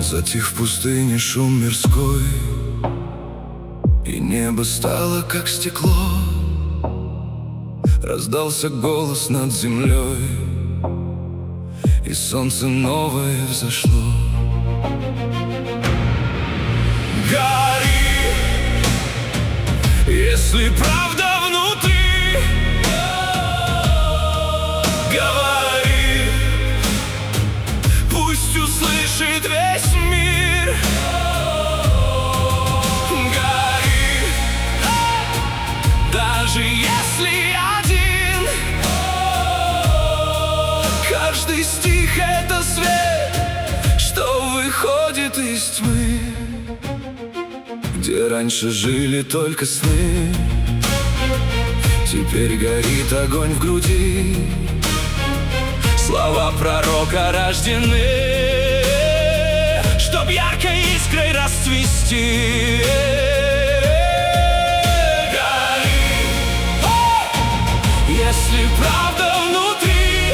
Затих в пустыне шум мирской, и небо стало как стекло. Раздался голос над землей, и солнце новое взошло. Гори, если правда внутри, говори, пусть услышит весь мир. Гори, даже если один. Каждый стих — это свет, что выходит из тьмы, где раньше жили только сны. Теперь горит огонь в груди, слова пророка рождены, чтоб яркой искрой расцвести. Гори, если правда внутри,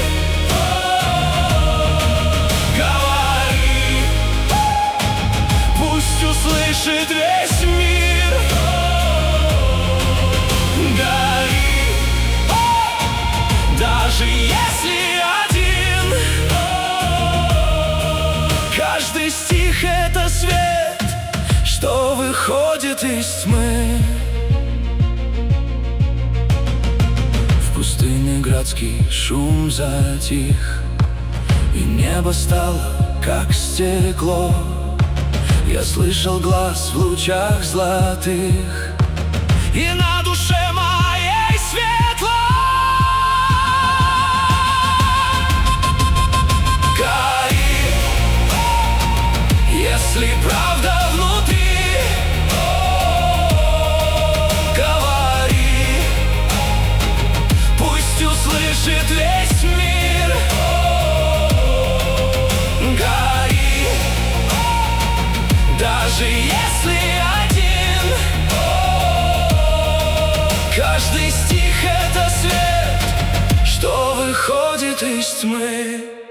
говори, пусть услышит весь мир. Гори, даже если один. Каждый стих — это свет, что выходит из тьмы. В пустыне градский шум затих, и небо стало как стекло. Я слышал глас в лучах золотых, и на душе моей светло. Гори, если правда внутри, говори, пусть услышит весь мир. Гори, даже если один. Каждый стих — это свет, что выходит из тьмы.